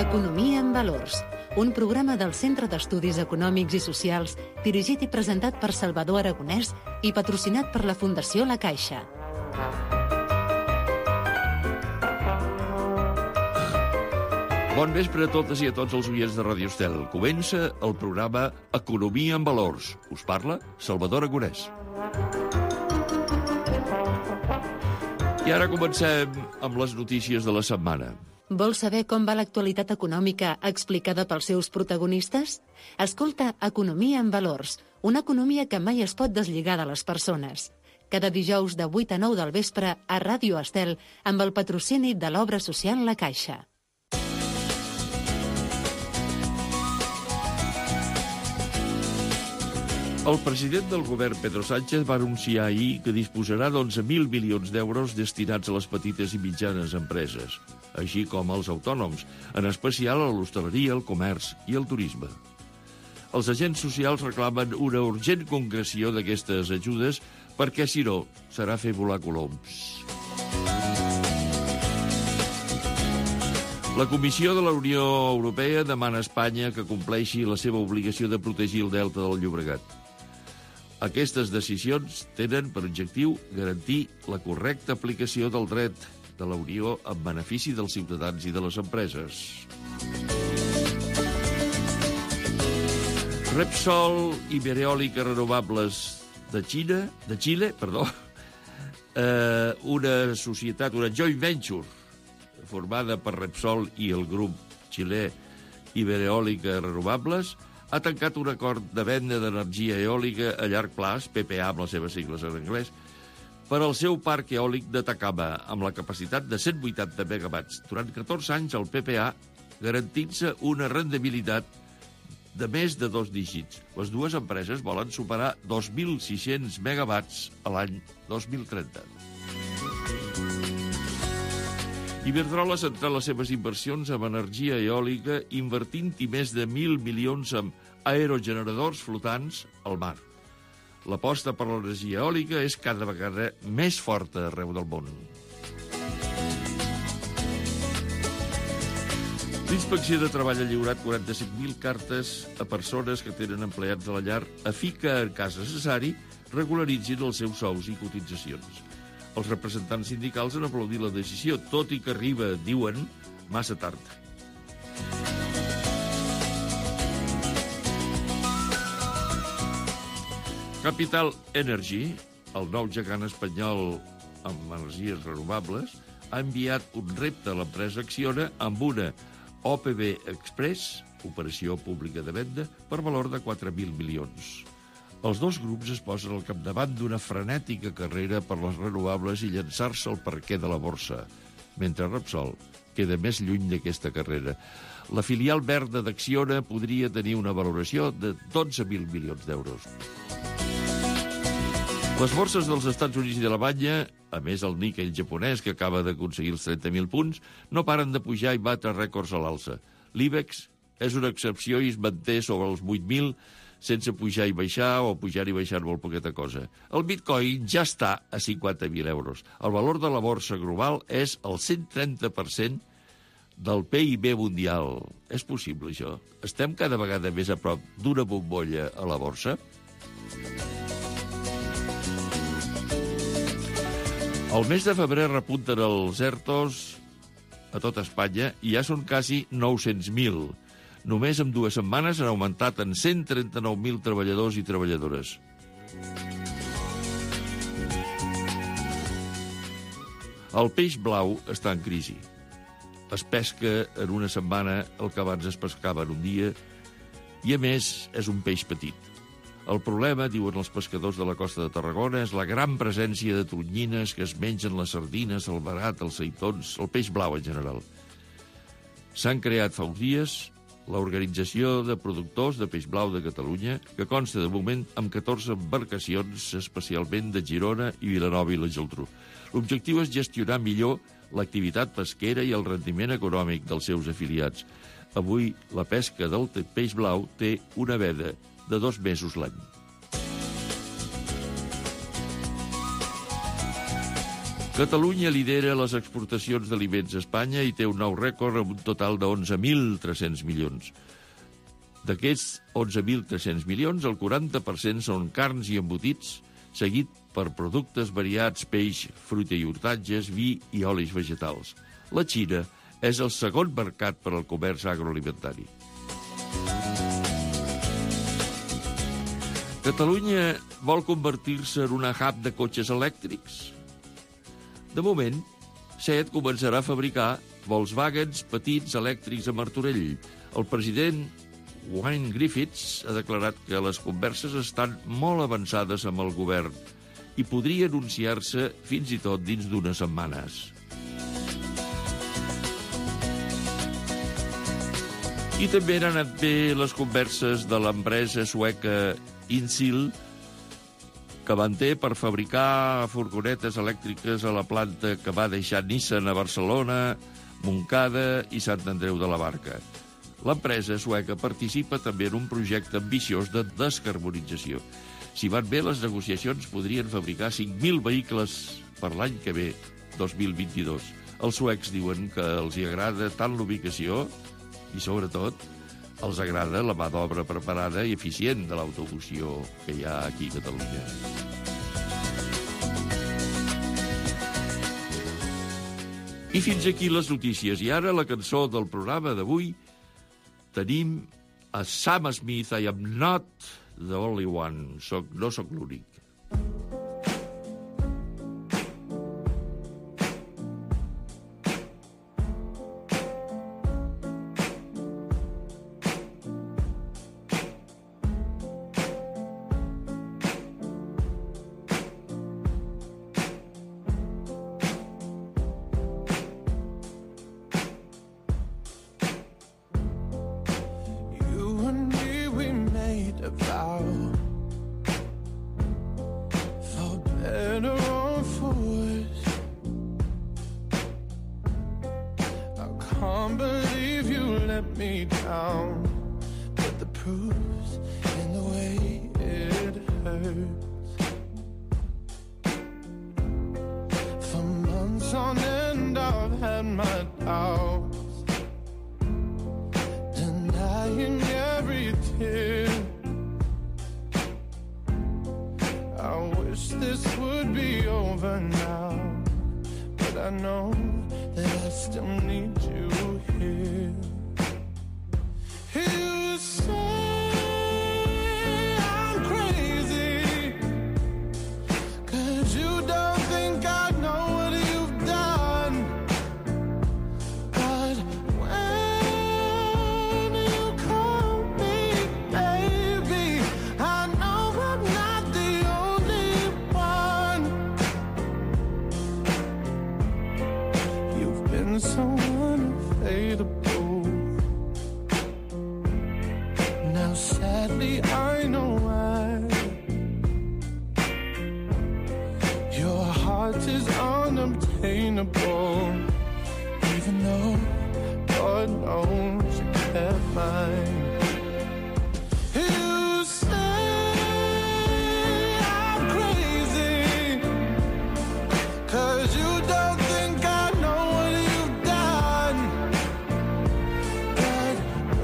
Economia en valors, un programa del Centre d'Estudis Econòmics i Socials dirigit i presentat per Salvador Aragonès i patrocinat per la Fundació La Caixa. Bon vespre a totes i a tots els oients de Ràdio Estel. Comença el programa Economia en Valors. Us parla Salvador Aragonès. I ara comencem amb les notícies de la setmana. Vols saber com va l'actualitat econòmica explicada pels seus protagonistes? Escolta Economia en Valors, una economia que mai es pot deslligar de les persones. Cada dijous de 8 a 9 del vespre a Ràdio Estel amb el patrocini de l'obra social La Caixa. El president del govern, Pedro Sánchez, va anunciar ahir que disposarà d'11.000 milions d'euros destinats a les petites i mitjanes empreses, així com als autònoms, en especial a l'hostaleria, el comerç i el turisme. Els agents socials reclamen una urgent concreció d'aquestes ajudes perquè, si no, serà fer volar coloms. La Comissió de la Unió Europea demana a Espanya que compleixi la seva obligació de protegir el delta del Llobregat. Aquestes decisions tenen per objectiu garantir la correcta aplicació del dret de la Unió en benefici dels ciutadans i de les empreses. Repsol i Ibereòlica Renovables de Xile, una societat, una joint venture formada per Repsol i el grup xilè Ibereòlica Renovables, ha tancat un acord de venda d'energia eòlica a llarg plaç, PPA amb les seves sigles en anglès, per al seu parc eòlic d'Atacama, amb la capacitat de 180 megawatts. Durant 14 anys, el PPA garantint-se una rendibilitat de més de 2 dígits. Les dues empreses volen superar 2.600 megawatts a l'any 2030. Iberdrola ha centrat les seves inversions en energia eòlica invertint-hi més de 1.000 milions en aerogeneradors flotants al mar. L'aposta per l'energia eòlica és cada vegada més forta arreu del món. L'Inspecció de Treball ha lliurat 45.000 cartes a persones que tenen empleats de la llar a fi que, en cas necessari, regularitzin els seus sous i cotitzacions. Els representants sindicals han aplaudit la decisió, tot i que arriba, diuen, massa tard. Capital Energy, el nou gegant espanyol amb energies renovables, ha enviat un repte a l'empresa Acciona amb una OPV Express, operació pública de venda, per valor de 4.000 milions. Els dos grups es posen al capdavant d'una frenètica carrera per les renovables i llançar-se al parquet de la borsa, mentre Repsol queda més lluny d'aquesta carrera. La filial verda d'Acciona podria tenir una valoració de 12.000 milions d'euros. Les borses dels Estats Units i d'Alemanya, a més el Nikkei japonès, que acaba d'aconseguir els 30.000 punts, no paren de pujar i batre rècords a l'alça. L'IBEX és una excepció i es manté sobre els 8.000, sense pujar i baixar o pujar i baixar molt poqueta cosa. El Bitcoin ja està a 50.000 euros. El valor de la borsa global és el 130% del PIB mundial. És possible, això? Estem cada vegada més a prop d'una bombolla a la borsa? El mes de febrer repunten els ERTOs a tot Espanya i ja són quasi 900.000. Només en 2 setmanes han augmentat en 139.000 treballadors i treballadores. El peix blau està en crisi. Es pesca en una setmana el que abans es pescava en un dia i, a més, és un peix petit. El problema, diuen els pescadors de la costa de Tarragona, és la gran presència de tonyines que es mengen les sardines, el verat, els seitons, el peix blau en general. S'han creat fa uns dies l'Organització de Productors de Peix Blau de Catalunya, que consta de moment amb 14 embarcacions, especialment de Girona i Vilanova i la Geltrú. L'objectiu és gestionar millor l'activitat pesquera i el rendiment econòmic dels seus afiliats. Avui, la pesca del peix blau té una veda de 2 mesos l'any. Catalunya lidera les exportacions d'aliments a Espanya i té un nou rècord amb un total de 11.300 milions. D'aquests 11.300 milions, el 40% són carns i embotits, seguit per productes variats, peix, fruita i hortatges, vi i olis vegetals. La Xina és el segon mercat per al comerç agroalimentari. Catalunya vol convertir-se en una hub de cotxes elèctrics. De moment, SEAT començarà a fabricar Volkswagens petits elèctrics a Martorell. El president Wayne Griffiths ha declarat que les converses estan molt avançades amb el govern i podria anunciar-se fins i tot dins d'unes setmanes. I també han anat bé les converses de l'empresa sueca Insil, que manté per fabricar furgonetes elèctriques a la planta que va deixar Nissan a Barcelona, Montcada i Sant Andreu de la Barca. L'empresa sueca participa també en un projecte ambiciós de descarbonització. Si van bé les negociacions, podrien fabricar 5.000 vehicles per l'any que ve, 2022. Els suecs diuen que els hi agrada tant l'ubicació i, sobretot, els agrada la mà d'obra preparada i eficient de l'automoció que hi ha aquí a Catalunya. I fins aquí les notícies. I ara la cançó del programa d'avui tenim a Sam Smith, I am not the only one. No soc l'únic. A vow for better or for worse. I can't believe you let me down, but the proof's in the way it hurts. For months on end I've had my doubts, denying every tear. I wish this would be over now, but I know that I still need you here. You say I'm crazy, 'cause you don't think I know what you've done. But when you call me baby, I know I'm not the only one. You've been so unavailable. Now sadly I know why. Your heart is unobtainable, even though God knows you kept mine. You say I'm crazy, 'cause you don't think I know what you've done. But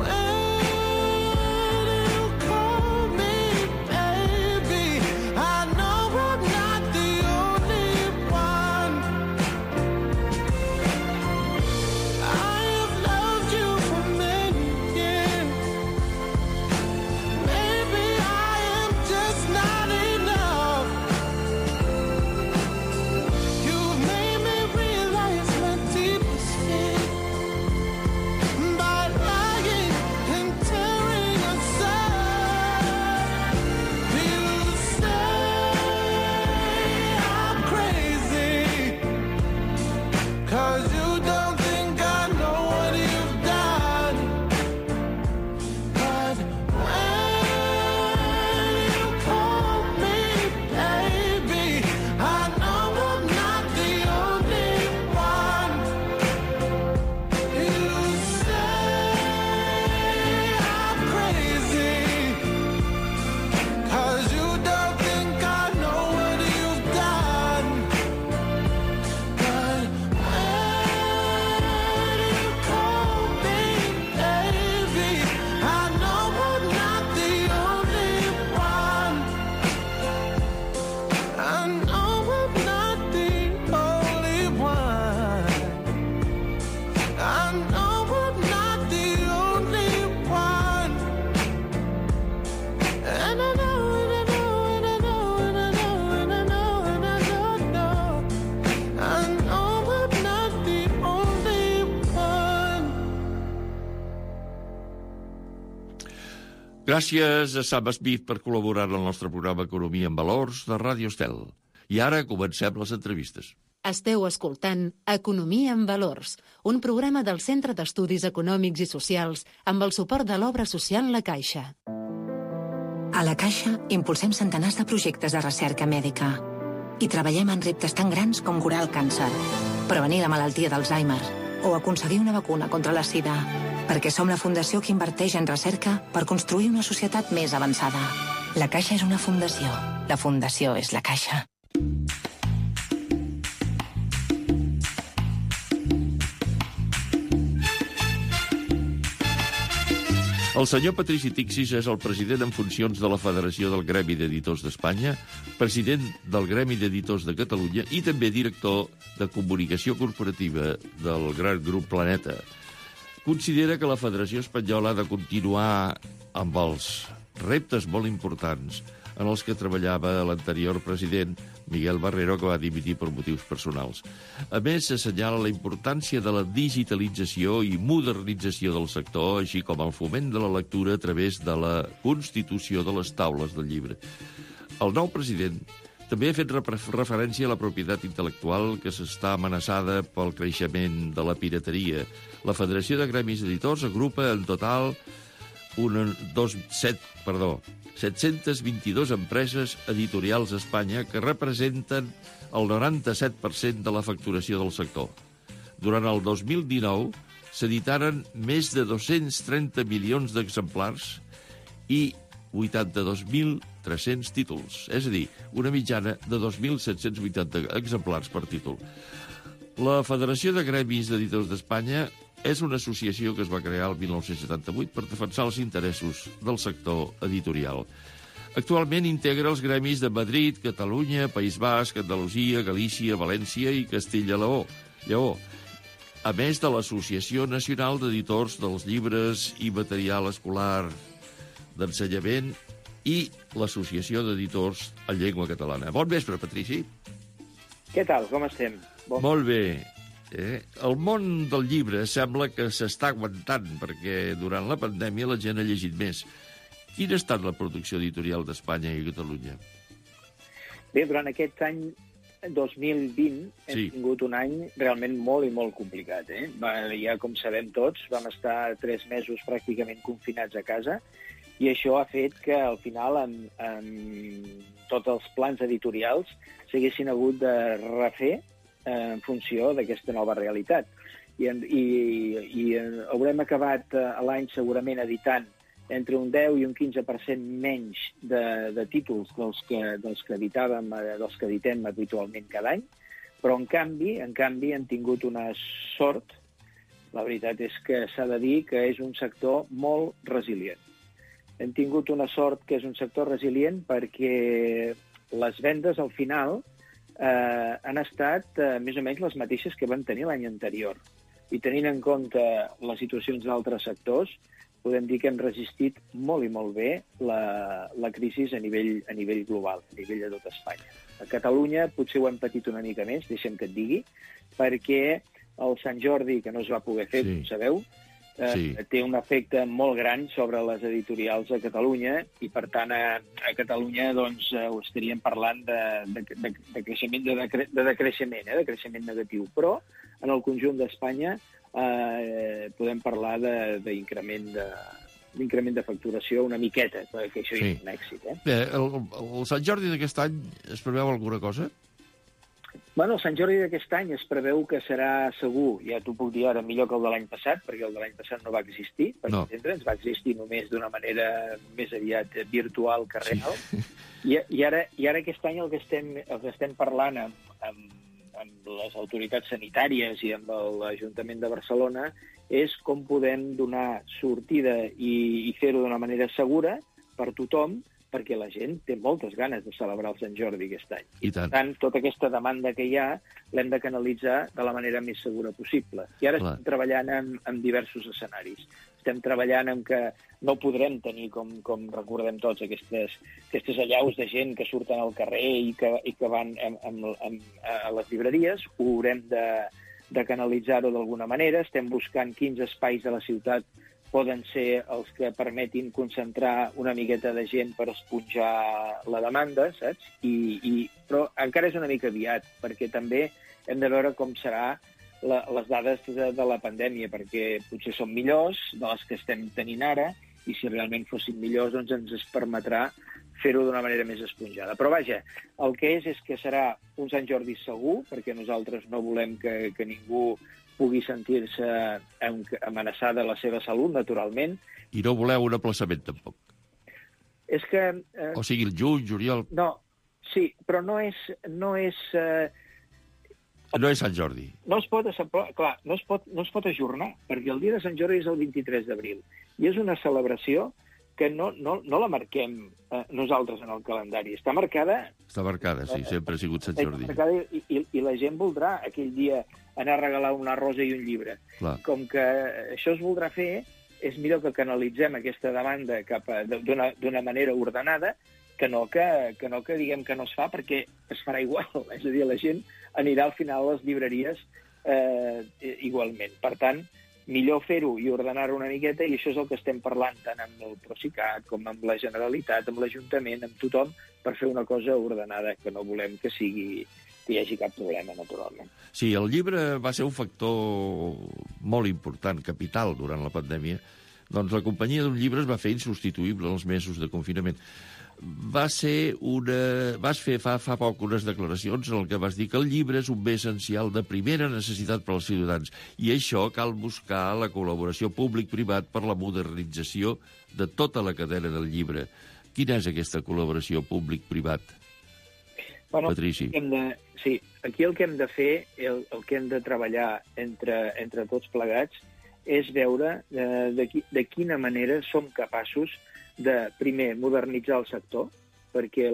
when you call me baby, I know I'm not the only one. I have loved you for many years, Gràcies a Sam Smith per col·laborar en el nostre programa Economia en Valors de Ràdio Estel. I ara comencem les entrevistes. Esteu escoltant Economia en Valors, un programa del Centre d'Estudis Econòmics i Socials amb el suport de l'obra social La Caixa. A La Caixa impulsem centenars de projectes de recerca mèdica i treballem en reptes tan grans com curar el càncer, prevenir la malaltia d'Alzheimer o aconseguir una vacuna contra la sida, perquè som la fundació que inverteix en recerca per construir una societat més avançada. La Caixa és una fundació. La fundació és La Caixa. El senyor Patrici Tixis és el president en funcions de la Federació del Gremi d'Editors d'Espanya, president del Gremi d'Editors de Catalunya i també director de comunicació corporativa del gran grup Planeta. Considera que la Federació Espanyola ha de continuar amb els reptes molt importants en els que treballava l'anterior president, Miguel Barrero, que va dimitir per motius personals. A més, assenyala la importància de la digitalització i modernització del sector, així com el foment de la lectura a través de la constitució de les taules del llibre. El nou president també ha fet referència a la propietat intel·lectual que s'està amenaçada pel creixement de la pirateria. La Federació de Gremis Editors agrupa en total 722 empreses editorials a Espanya que representen el 97% de la facturació del sector. Durant el 2019 s'editaren més de 230 milions d'exemplars i 82.300 títols, és a dir, una mitjana de 2.780 exemplars per títol. La Federació de Gremis d'Editors d'Espanya és una associació que es va crear el 1978 per defensar els interessos del sector editorial. Actualment integra els gremis de Madrid, Catalunya, País Basc, Andalusia, Galícia, València i Castella-Lleó, a més de l'Associació Nacional d'Editors dels Llibres i Material Escolar d'Ensenyament i l'Associació d'Editors en Llengua Catalana. Bon vespre, Patrici. Què tal? Com estem? Molt bé. El món del llibre sembla que s'està aguantant perquè durant la pandèmia la gent ha llegit més. Quina ha estat la producció editorial d'Espanya i Catalunya? Bé, durant aquest any 2020 hem tingut un any realment molt i molt complicat. Ja, com sabem tots, vam estar 3 mesos pràcticament confinats a casa i això ha fet que al final en tots els plans editorials s'haguessin hagut de refer en funció d'aquesta nova realitat. I haurem acabat l'any segurament editant entre un 10 i un 15% menys de títols dels que editem habitualment cada any, però en canvi hem tingut una sort, la veritat és que s'ha de dir que és un sector molt resilient. Hem tingut una sort que és un sector resilient perquè les vendes al final han estat més o menys les mateixes que vam tenir l'any anterior. I tenint en compte les situacions d'altres sectors, podem dir que hem resistit molt i molt bé la crisi a nivell global, a nivell de tot Espanya. A Catalunya potser ho hem patit una mica més, deixa'm que et digui, perquè el Sant Jordi, que no es va poder fer, com sabeu, té un efecte molt gran sobre les editorials a Catalunya i, per tant, a Catalunya doncs, estaríem parlant de creixement, de creixement negatiu. Però en el conjunt d'Espanya podem parlar d'increment de facturació una miqueta, perquè això és un èxit. El Sant Jordi d'aquest any es preveu alguna cosa? Bueno, el Sant Jordi d'aquest any es preveu que serà segur, ja t'ho puc dir ara, millor que el de l'any passat, perquè el de l'any passat no va existir, per entendre'ns, va existir només d'una manera més aviat virtual que real. I ara aquest any el que estem parlant amb les autoritats sanitàries i amb l'Ajuntament de Barcelona és com podem donar sortida i fer-ho d'una manera segura per tothom, perquè la gent té moltes ganes de celebrar el Sant Jordi aquest any. I per tant, tota aquesta demanda que hi ha l'hem de canalitzar de la manera més segura possible. I ara estem treballant en diversos escenaris. Estem treballant en que no podrem tenir, com recordem tots, aquestes allaus de gent que surten al carrer i que van a les llibreries. Ho haurem de canalitzar-ho d'alguna manera. Estem buscant quins espais de la ciutat poden ser els que permetin concentrar una miqueta de gent per esponjar la demanda, saps? Però encara és una mica aviat, perquè també hem de veure com serà les dades de la pandèmia, perquè potser són millors de les que estem tenint ara, i si realment fossin millors doncs ens es permetrà fer-ho d'una manera més esponjada. Però vaja, el que és que serà un Sant Jordi segur, perquè nosaltres no volem que ningú pugui sentir-se amenaçada la seva salut, naturalment. I no voleu un aplaçament, tampoc. És que... O sigui, el juny, juliol... No, sí, però no és no és Sant Jordi. No es pot, clar, no es pot ajornar, perquè el dia de Sant Jordi és el 23 d'abril. I és una celebració que no la marquem nosaltres en el calendari. Està marcada, sí, sempre ha sigut Sant Jordi. I la gent voldrà aquell dia anar a regalar una rosa i un llibre. Clar. Com que això es voldrà fer, és millor que canalitzem aquesta demanda d'una manera ordenada, que no que diguem que no es fa, perquè es farà igual. És a dir, la gent anirà al final a les llibreries igualment. Per tant, millor fer-ho i ordenar-ho una miqueta, i això és el que estem parlant tant amb el Procicat com amb la Generalitat, amb l'Ajuntament, amb tothom, per fer una cosa ordenada, que no volem que hi hagi cap problema, naturalment. Sí, el llibre va ser un factor molt important, capital, durant la pandèmia. Doncs la companyia d'un llibre es va fer insubstituïble els mesos de confinament. Vas fer fa poc unes declaracions en què vas dir que el llibre és un bé essencial de primera necessitat per als ciutadans, i això cal buscar la col·laboració públic-privat per la modernització de tota la cadena del llibre. Quina és aquesta col·laboració públic-privat, Patrici? Sí, aquí el que hem de fer, el que hem de treballar entre tots plegats, és veure de quina manera som capaços de, primer, modernitzar el sector, perquè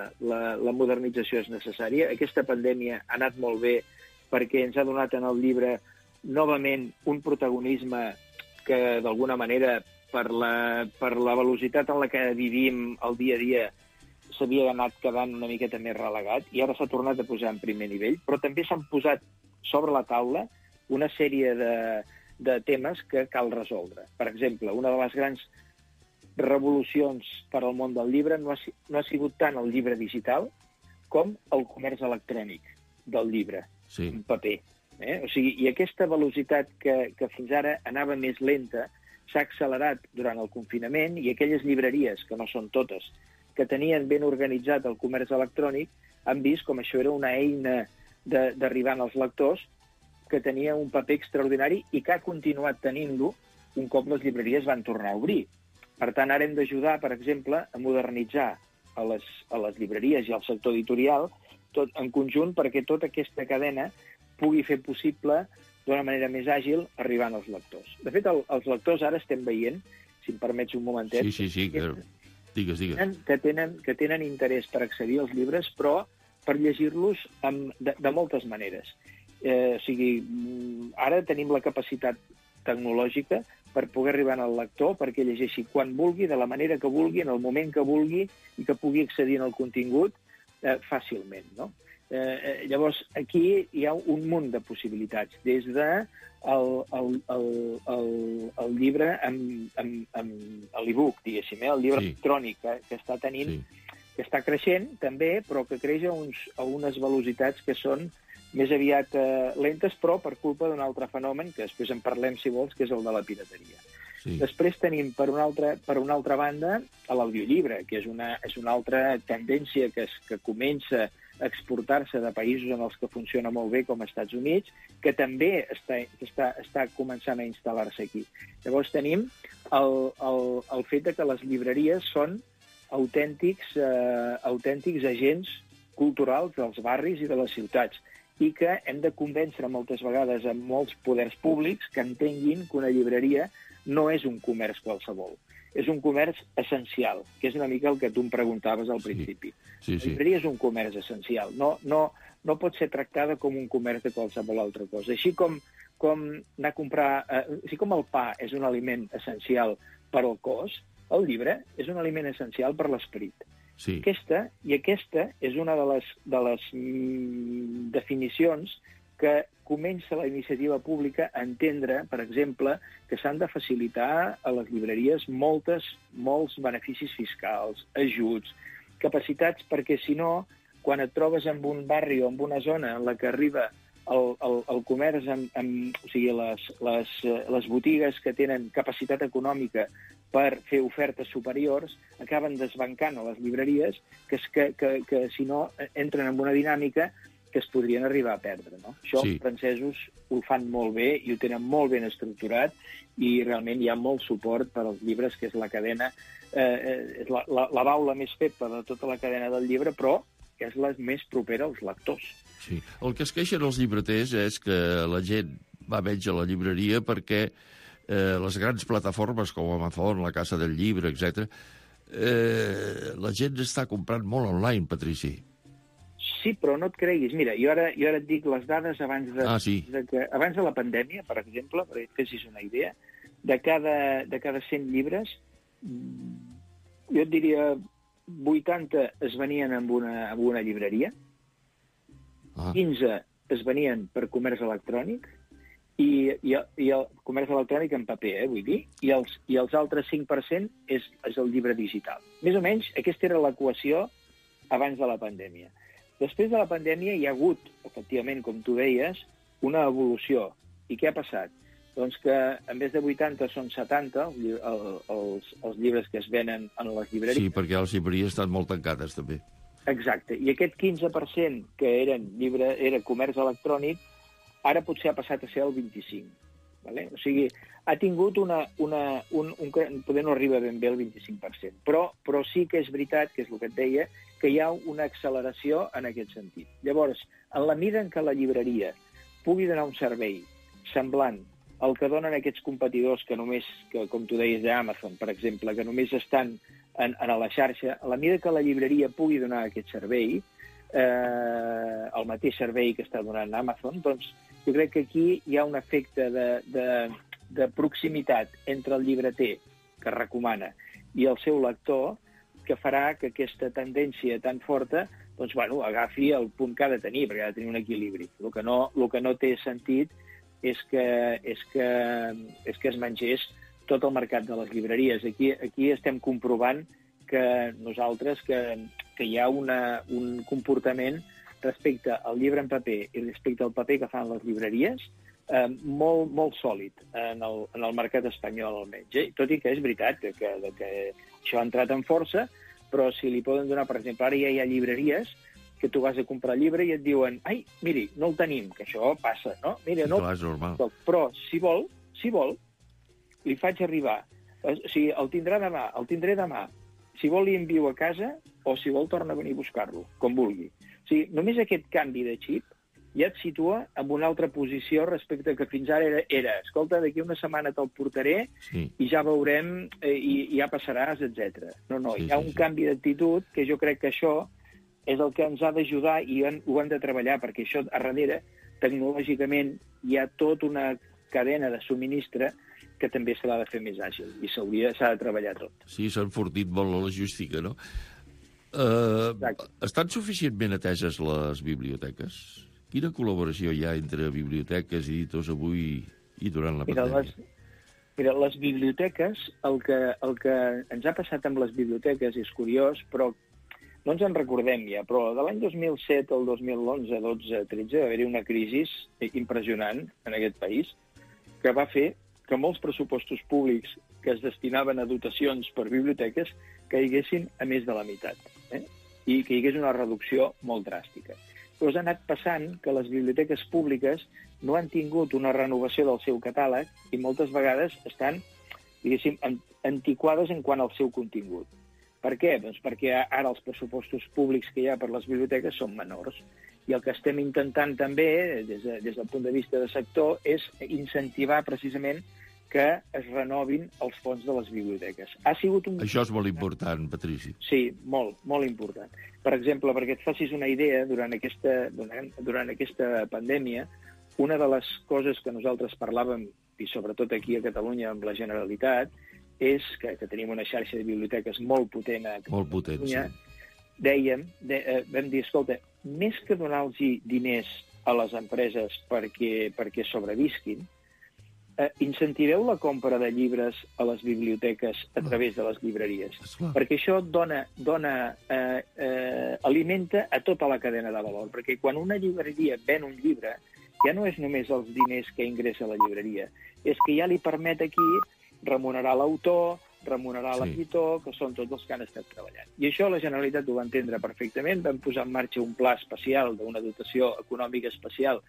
la modernització és necessària. Aquesta pandèmia ha anat molt bé perquè ens ha donat en el llibre novament un protagonisme que, d'alguna manera, per la velocitat en la que vivim el dia a dia, s'havia anat quedant una miqueta més relegat, i ara s'ha tornat a posar en primer nivell, però també s'han posat sobre la taula una sèrie de temes que cal resoldre. Per exemple, una de les grans revolucions per al món del llibre no ha sigut tant el llibre digital com el comerç electrònic del llibre, sí, en paper. O sigui, i aquesta velocitat que fins ara anava més lenta s'ha accelerat durant el confinament, i aquelles llibreries, que no són totes, que tenien ben organitzat el comerç electrònic, han vist com això era una eina d'arribar als lectors, que tenia un paper extraordinari i que ha continuat tenint-lo un cop les llibreries van tornar a obrir. Per tant, ara hem d'ajudar, per exemple, a modernitzar a les llibreries i al sector editorial tot en conjunt, perquè tota aquesta cadena pugui fer possible, d'una manera més àgil, arribant als lectors. De fet, els lectors ara estem veient, si em permets un momentet... Sí, digues. Que tenen interès per accedir als llibres, però per llegir-los de moltes maneres. O sigui, ara tenim la capacitat tecnològica per poder arribar al lector, perquè llegeixi quan vulgui, de la manera que vulgui, en el moment que vulgui, i que pugui accedir al contingut fàcilment, no? Llavors, aquí hi ha un munt de possibilitats, des de el llibre amb l'e-book, diguéssim, el llibre electrònic, que està tenint, que està creixent també, però que creix a unes velocitats que són més aviat lentes, però per culpa d'un altre fenomen, que després en parlem, si vols, que és el de la pirateria. Sí. Després tenim, per una altra banda, l'audiollibre, que és una altra tendència que comença a exportar-se de països en els que funciona molt bé, com als Estats Units, que també està començant a instal·lar-se aquí. Llavors tenim el fet que les llibreries són autèntics agents culturals dels barris i de les ciutats, i que hem de convèncer moltes vegades a molts poders públics que entenguin que una llibreria no és un comerç qualsevol. És un comerç essencial, que és una mica el que tu em preguntaves al principi. Sí. La llibreria és un comerç essencial. No pot ser tractada com un comerç de qualsevol altra cosa. Així com anar a comprar... Així com el pa és un aliment essencial per al cos, el llibre és un aliment essencial per l'esperit. Sí. Aquesta és una de les definicions que comença la iniciativa pública a entendre, per exemple, que s'han de facilitar a les llibreries molts beneficis fiscals, ajuts, capacitats, perquè si no, quan et trobes en un barri o en una zona en la que arriba el comerç, o sigui, les botigues que tenen capacitat econòmica per fer ofertes superiors, acaben desbancant a les llibreries que si no, entren en una dinàmica que es podrien arribar a perdre. No? Això els francesos ho fan molt bé i ho tenen molt ben estructurat i realment hi ha molt suport per als llibres, que és la cadena, és la baula més feble de tota la cadena del llibre, però que és la més propera als lectors. Sí. El que es queixen els llibreters és que la gent va menys a la llibreria perquè les grans plataformes com Amazon, la Casa del Llibre, etc., la gent està comprant molt online, Patrici. Sí, però no et creguis. Mira, jo ara et dic les dades abans de la pandèmia, per exemple, perquè et fessis una idea, de cada 100 llibres, jo et diria 80 es venien en una llibreria, 15 es venien per comerç electrònic, i el comerç electrònic en paper, vull dir, i els altres 5% és el llibre digital. Més o menys, aquesta era l'equació abans de la pandèmia. Després de la pandèmia hi ha hagut, efectivament, com tu deies, una evolució. I què ha passat? Doncs que en vez de 80 són 70 els llibres que es venen en les llibreries. Sí, perquè les llibreries estan molt tancades, també. Exacte. I aquest 15% que era comerç electrònic, ara potser ha passat a ser el 25%. Vale? O sigui, ha tingut poder no arriba ben bé al 25%. Però sí que és veritat, que és el que et deia, que hi ha una acceleració en aquest sentit. Llavors, en la mida en què la llibreria pugui donar un servei semblant al que donen aquests competidors que només, com tu deies, d'Amazon, per exemple, que només estan a la xarxa, a la mida que la llibreria pugui donar aquest servei, el mateix servei que està donant Amazon, doncs jo crec que aquí hi ha un efecte de proximitat entre el llibreter que recomana i el seu lector que farà que aquesta tendència tan forta doncs, agafi el punt que ha de tenir, perquè ha de tenir un equilibri. El que no té sentit és que es mengés tot el mercat de les llibreries. Aquí estem comprovant que nosaltres que hi ha un comportament respecte al llibre en paper i respecte al paper que fan les llibreries molt sòlid en el mercat espanyol, almenys. Tot i que és veritat que això ha entrat en força, però si li poden donar, per exemple, ara ja hi ha llibreries que tu vas a comprar llibre i et diuen ai, miri, no el tenim, que això passa, no? Mira, no, clar, és normal. Però si vol, li faig arribar. O sigui, el tindré demà. Si vol li envio a casa o si vol torna a venir a buscar-lo, com vulgui. O sigui, només aquest canvi de xip ja et situa en una altra posició respecte que fins ara era escolta, d'aquí una setmana te'l portaré i ja veurem, i ja passaràs, etc. No, hi ha un canvi d'actitud que jo crec que això és el que ens ha d'ajudar i ho hem de treballar, perquè això a darrere, tecnològicament, hi ha tota una cadena de subministre que també se l'ha de fer més àgil i s'ha de treballar tot. Sí, s'ha enfortit molt la logística, no? Estan suficientment ateses les biblioteques? Quina col·laboració hi ha entre biblioteques i editors avui i durant la pandèmia? Mira, les biblioteques, el que ens ha passat amb les biblioteques és curiós, però no ens en recordem ja, però de l'any 2007 al 2011, 12, 13 va haver-hi una crisi impressionant en aquest país que va fer que molts pressupostos públics que es destinaven a dotacions per biblioteques caiguessin a més de la meitat, i que hi hagués una reducció molt dràstica. Però ha anat passant que les biblioteques públiques no han tingut una renovació del seu catàleg i moltes vegades estan, diguéssim, antiquades en quant al seu contingut. Per què? Doncs perquè ara els pressupostos públics que hi ha per les biblioteques són menors. I el que estem intentant també, des del punt de vista de sector, és incentivar precisament que es renovin els fons de les biblioteques. Això és molt important, Patrici. Sí, molt, molt important. Per exemple, perquè et facis una idea, durant aquesta pandèmia, una de les coses que nosaltres parlàvem, i sobretot aquí a Catalunya amb la Generalitat, és que tenim una xarxa de biblioteques molt potent a Catalunya. Sí. Vam dir, escolta, més que donar-los diners a les empreses perquè sobrevisquin, incentiveu la compra de llibres a les biblioteques a través de les llibreries, perquè això alimenta a tota la cadena de valor, perquè quan una llibreria ven un llibre, ja no és només els diners que ingressa la llibreria, és que ja li permet aquí remunerar l'autor, remunerar l'editor, que són tots els que han estat treballant. I això la Generalitat ho va entendre perfectament, vam posar en marxa un pla especial d'una dotació econòmica especial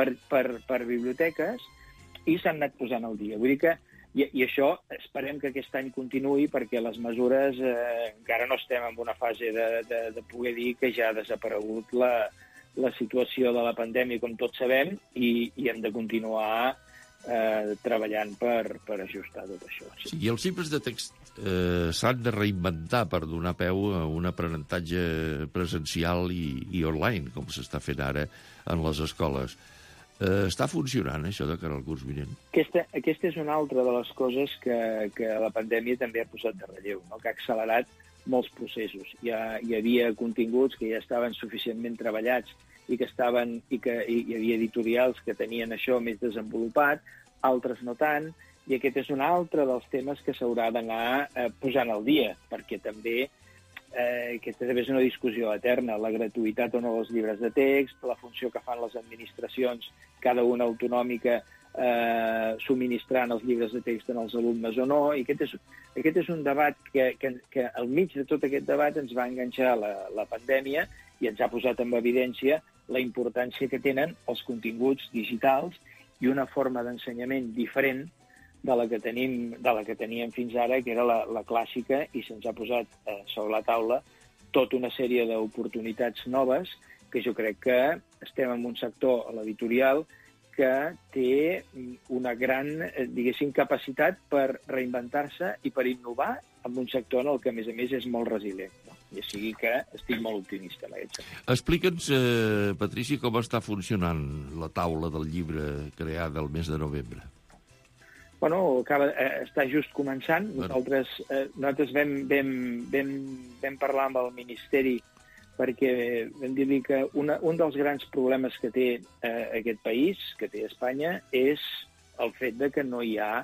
per biblioteques, i s'han anat posant al dia. Vull dir que, i això esperem que aquest any continuï, perquè les mesures encara no estem en una fase de poder dir que ja ha desaparegut la situació de la pandèmia, com tots sabem, i hem de continuar treballant per ajustar tot això. Sí, i els llibres de text s'han de reinventar per donar peu a un aprenentatge presencial i online, com s'està fent ara en les escoles. Està funcionant, això, de cara al curs vinent? Aquesta és una altra de les coses que la pandèmia també ha posat de relleu, no? Que ha accelerat molts processos. Hi havia continguts que ja estaven suficientment treballats i hi havia editorials que tenien això més desenvolupat, altres no tant, i aquest és un altre dels temes que s'haurà d'anar posant al dia, perquè també aquesta també és una discussió eterna, la gratuïtat o no dels llibres de text, la funció que fan les administracions, cada una autonòmica, subministrant els llibres de text als alumnes o no, i aquest és un debat que al mig de tot aquest debat ens va enganxar la pandèmia i ens ha posat en evidència la importància que tenen els continguts digitals i una forma d'ensenyament diferent de la que teníem fins ara, que era la clàssica, i se'ns ha posat sobre la taula tota una sèrie d'oportunitats noves, que jo crec que estem en un sector, a l'editorial, que té una gran, diguéssim, capacitat per reinventar-se i per innovar en un sector en el que, a més, és molt resilient. No? I sigui que estic molt optimista en aquest sentit. Explica'ns, Patrici, com està funcionant la taula del llibre creada el mes de novembre. Bueno, està just començant. Nosaltres vam parlar amb el Ministeri perquè vam dir-li que un dels grans problemes que té aquest país, que té Espanya, és el fet de que no hi ha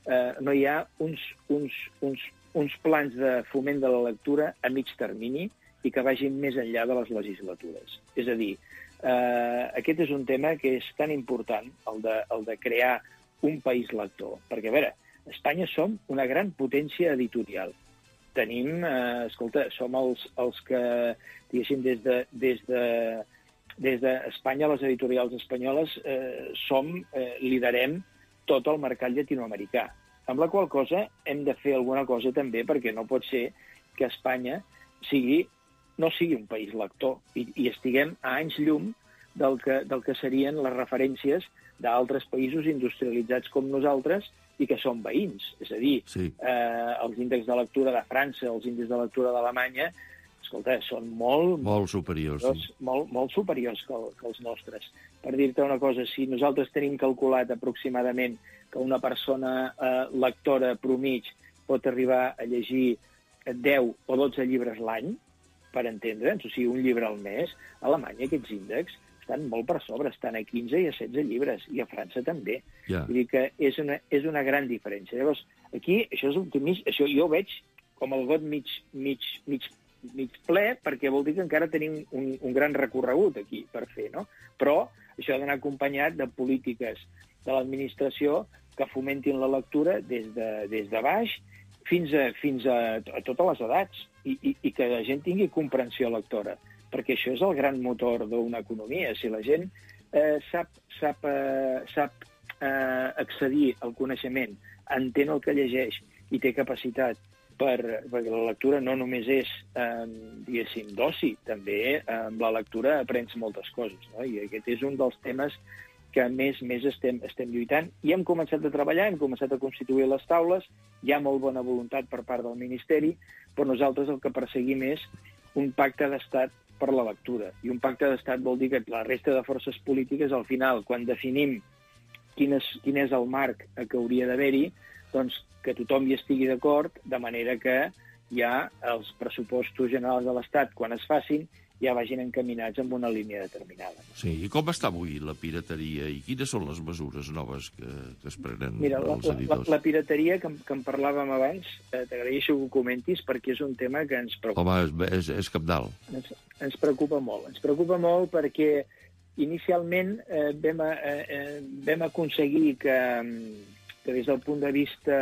uns plans de foment de la lectura a mig termini i que vagin més enllà de les legislatures. És a dir, aquest és un tema que és tan important, el de crear un país lector. Perquè, a veure, a Espanya som una gran potència editorial. Tenim, som els que, diguéssim, des d'Espanya, les editorials espanyoles, liderem tot el mercat llatinoamericà. Amb la qual cosa hem de fer alguna cosa també, perquè no pot ser que Espanya no sigui un país lector i estiguem a anys llum del que serien les referències d'altres països industrialitzats com nosaltres i que són veïns. És a dir, els índexs de lectura de França, els índexs de lectura d'Alemanya, escolta, són molt superiors. Molt superiors que els nostres. Per dir-te una cosa, si nosaltres tenim calculat aproximadament que una persona lectora promig pot arribar a llegir 10 o 12 llibres l'any, per entendre'ns, o sigui, un llibre al mes, a Alemanya aquests índexs estan molt per sobre, estan a 15 i a 16 llibres, i a França també. Vull dir que és una gran diferència. Llavors, aquí, això és optimista, això jo ho veig com el got mig ple, perquè vol dir que encara tenim un gran recorregut aquí per fer, no? Però això ha d'anar acompanyat de polítiques de l'administració que fomentin la lectura des de baix fins a totes les edats i que la gent tingui comprensió lectora, perquè això és el gran motor d'una economia. Si la gent sap accedir al coneixement, entén el que llegeix i té capacitat perquè la lectura no només és, diguéssim, d'oci, també amb la lectura aprens moltes coses, no? I aquest és un dels temes que més estem lluitant. I hem començat a treballar, hem començat a constituir les taules, hi ha molt bona voluntat per part del Ministeri, però nosaltres el que perseguim és un pacte d'estat per la lectura. I un pacte d'estat vol dir que la resta de forces polítiques, al final, quan definim quin és el marc que hauria d'haver-hi, doncs que tothom hi estigui d'acord, de manera que ja els pressupostos generals de l'Estat, quan es facin, ja vagin encaminats en una línia determinada. Sí, i com està avui la pirateria i quines són les mesures noves que es prenen els editors? La pirateria, que en parlàvem abans, t'agraeixo que ho comentis perquè és un tema que ens preocupa. Home, és cabdal. Ens preocupa molt. Ens preocupa molt perquè inicialment vam aconseguir que des del punt de vista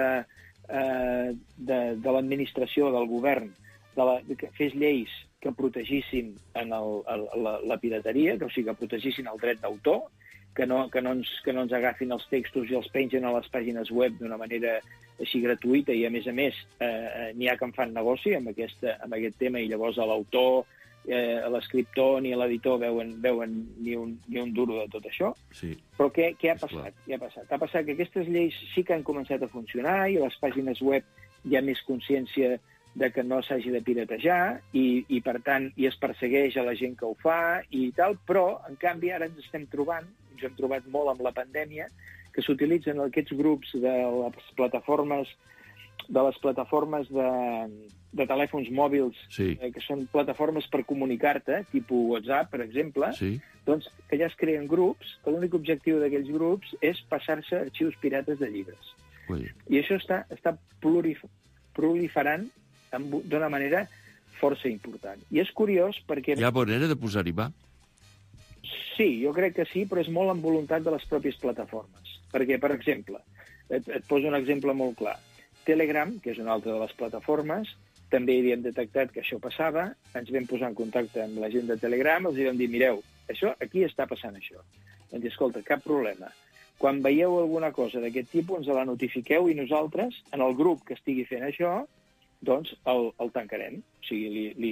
de l'administració, del govern, que fes lleis que protegissin la pirateria, o sigui, que protegissin el dret d'autor, que no ens agafin els textos i els pengen a les pàgines web d'una manera així gratuïta i, a més, n'hi ha que en fan negoci amb aquest tema i llavors a l'autor, a l'escriptor ni a l'editor veuen ni un duro de tot això. Sí. Però què ha passat? Ha passat que aquestes lleis sí que han començat a funcionar i a les pàgines web hi ha més consciència de que no s'hagi de piratejar i, per tant, es persegueix a la gent que ho fa i tal, però, en canvi, ara ens hem trobat molt amb la pandèmia, que s'utilitzen aquests grups de les plataformes de telèfons mòbils, sí, que són plataformes per comunicar-te, tipus WhatsApp, per exemple, sí, doncs que ja es creen grups, que l'únic objectiu d'aquells grups és passar-se arxius pirates de llibres. Ui. I això està proliferant d'una manera força important. I és curiós perquè... Hi ha manera de posar-hi mà? Sí, jo crec que sí, però és molt en voluntat de les pròpies plataformes. Perquè, per exemple, et poso un exemple molt clar. Telegram, que és una altra de les plataformes, també havíem detectat que això passava, ens vam posar en contacte amb la gent de Telegram, els vam dir, mireu, aquí està passant això. Vam dir, escolta, cap problema. Quan veieu alguna cosa d'aquest tipus, ens la notifiqueu i nosaltres, en el grup que estigui fent això, doncs el tancarem. O sigui,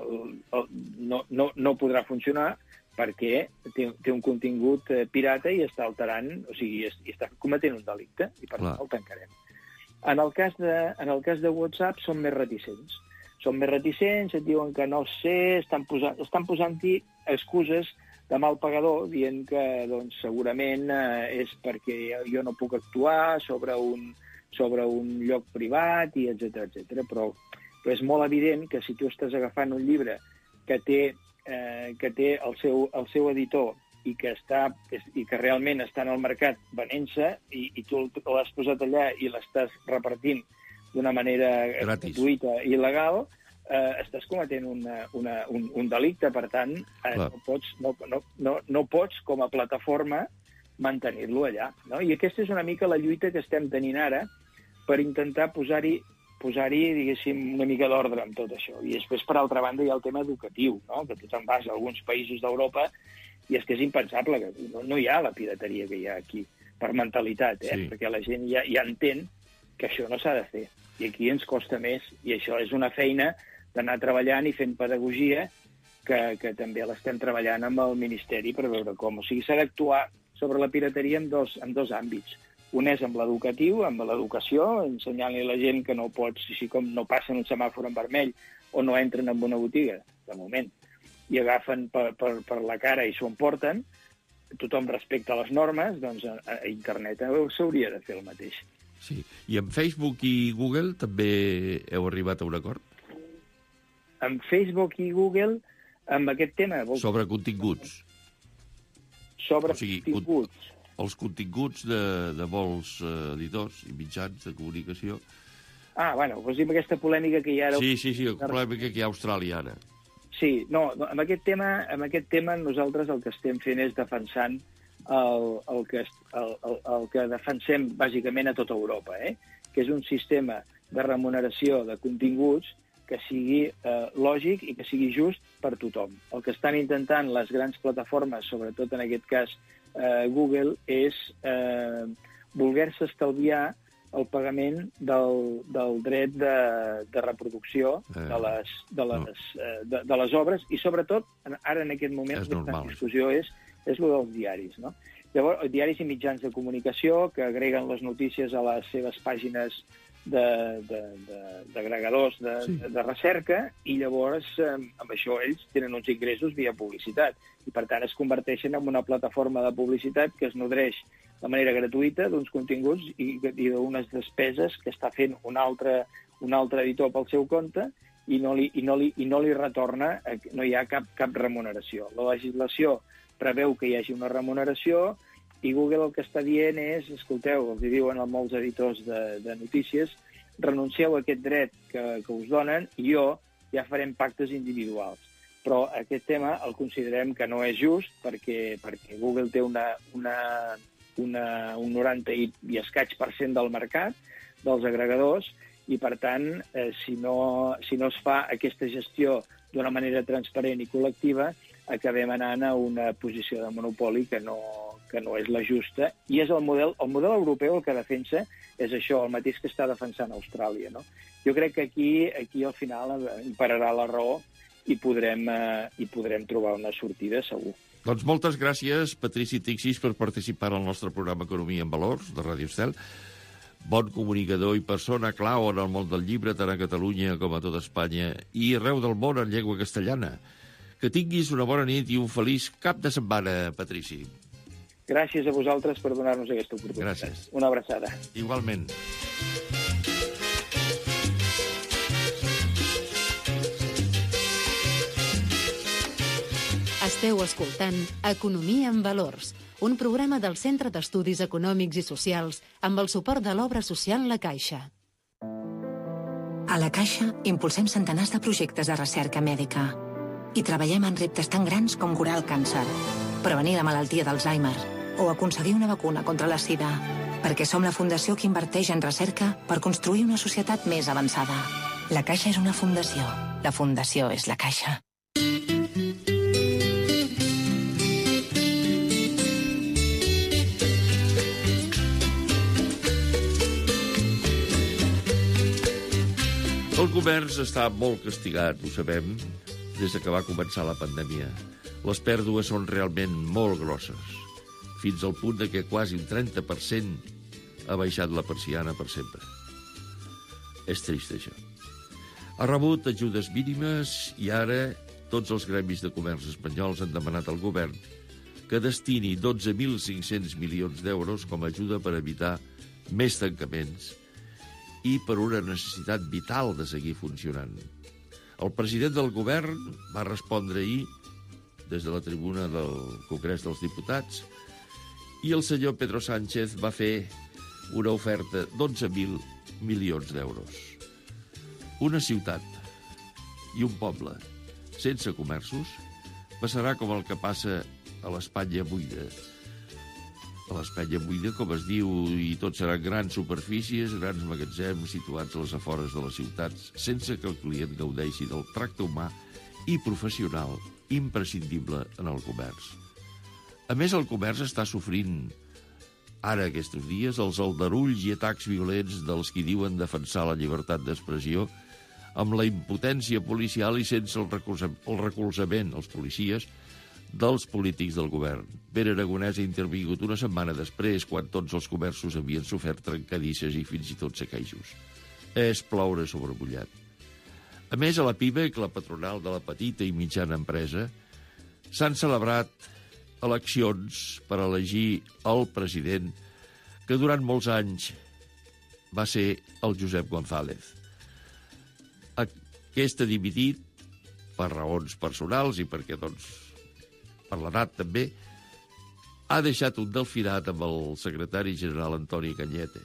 no podrà funcionar perquè té un contingut pirata i està alterant, o sigui, està cometent un delicte, i per tant el tancarem. En el cas de WhatsApp són més reticents. Et diuen que no sé, estan posant-hi excuses de mal pagador, dient que doncs, segurament és perquè jo no puc actuar sobre un lloc privat, i etcètera. Però és molt evident que si tu estàs agafant un llibre que té el seu editor i que realment està en el mercat venent-se i tu l'has posat allà i l'estàs repartint d'una manera gratuïta i il·legal, estàs cometent un delicte. Per tant, no pots com a plataforma mantenir-lo allà. No? I aquesta és una mica la lluita que estem tenint ara per intentar posar-hi, diguéssim, una mica d'ordre amb tot això. I després, per altra banda, hi ha el tema educatiu, no? Que tu te'n vas a alguns països d'Europa i és que és impensable, que no hi ha la pirateria que hi ha aquí, per mentalitat, Sí. Perquè la gent ja entén que això no s'ha de fer. I aquí ens costa més, i això és una feina d'anar treballant i fent pedagogia que també l'estem treballant amb el Ministeri per veure com. O sigui, s'ha d'actuar sobre la pirateria en dos àmbits. Un és amb l'educatiu, amb l'educació, ensenyant-li a la gent que no pots, així com no passen un semàfor en vermell o no entren en una botiga, de moment, i agafen per la cara i s'ho emporten, tothom respecta les normes, doncs a internet s'hauria de fer el mateix. Sí. I amb Facebook i Google també heu arribat a un acord? Amb Facebook i Google, amb aquest tema... Sobre continguts. Sobre continguts. Els continguts de molts editors i mitjans de comunicació. Bueno, doncs amb aquesta polèmica que hi ha ara... Sí, la polèmica que hi ha a Austràlia ara. Sí, no, amb aquest tema nosaltres el que estem fent és defensant el que defensem bàsicament a tota Europa, que és un sistema de remuneració de continguts que sigui lògic i que sigui just per tothom. El que estan intentant les grans plataformes, sobretot en aquest cas Google, és voler-se estalviar el pagament del dret de reproducció de les obres i, sobretot, ara en aquest moment, la discussió és el dels diaris. No? Llavors, diaris i mitjans de comunicació que agreguen les notícies a les seves pàgines d'agregadors de recerca i llavors amb això ells tenen uns ingressos via publicitat i per tant es converteixen en una plataforma de publicitat que es nodreix de manera gratuïta d'uns continguts i d'unes despeses que està fent un altre editor pel seu compte i no li retorna, no hi ha cap remuneració. La legislació preveu que hi hagi una remuneració i Google el que està dient és, escolteu, els diuen a molts editors de notícies, renuncieu a aquest dret que us donen i jo ja farem pactes individuals. Però aquest tema el considerem que no és just perquè Google té un 90 i escaig % del mercat dels agregadors i, per tant, si no es fa aquesta gestió d'una manera transparent i col·lectiva, acabem anant a una posició de monopoli que no és la justa. I és el model europeu el que defensa és això, el mateix que està defensant Austràlia, no? Jo crec que aquí al final imperarà la raó i podrem trobar una sortida, segur. Doncs moltes gràcies, Patrici Tixis, per participar al nostre programa Economia en Valors, de Ràdio Estel. Bon comunicador i persona clau en el món del llibre, tant a Catalunya com a tot Espanya, i arreu del món en llengua castellana. Que tinguis una bona nit i un feliç cap de setmana, Patrici. Gràcies a vosaltres per donar-nos aquesta oportunitat. Gràcies. Una abraçada. Igualment. Esteu escoltant Economia en Valors, un programa del Centre d'Estudis Econòmics i Socials amb el suport de l'obra social La Caixa. A La Caixa impulsem centenars de projectes de recerca mèdica i treballem en reptes tan grans com curar el càncer, prevenir la malaltia d'Alzheimer o aconseguir una vacuna contra la sida, perquè som la fundació que inverteix en recerca per construir una societat més avançada. La Caixa és una fundació. La fundació és La Caixa. El comerç està molt castigat, ho sabem, des que va començar la pandèmia. Les pèrdues són realment molt grosses, fins al punt que quasi un 30% ha baixat la persiana per sempre. És trist, això. Ha rebut ajudes mínimes i ara tots els gremis de comerç espanyols han demanat al govern que destini 12.500 milions d'euros com a ajuda per evitar més tancaments i per una necessitat vital de seguir funcionant. El president del govern va respondre ahir des de la tribuna del Congrés dels Diputats i el senyor Pedro Sánchez va fer una oferta d'11.000 milions d'euros. Una ciutat i un poble sense comerços passarà com el que passa a l'Espanya buida. A l'Espanya buida, com es diu, i tot seran grans superfícies, grans magatzems situats a les afores de les ciutats, sense que el client gaudeixi del tracte humà i professional imprescindible en el comerç. A més, el comerç està sofrint, ara aquests dies, els aldarulls i atacs violents dels qui diuen defensar la llibertat d'expressió, amb la impotència policial i sense el recolzament, els policies, dels polítics del govern. Pere Aragonès ha intervingut una setmana després, quan tots els comerços havien sofert trencadisses i fins i tot saquejos. És ploure sobre mullat. A més, a la PIMEC, la patronal de la petita i mitjana empresa, s'han celebrat eleccions per elegir el president que durant molts anys va ser el Josep González. Aquest ha dimitit per raons personals i perquè, doncs, per l'edat també, ha deixat un delfinat amb el secretari general Antoni Cañete.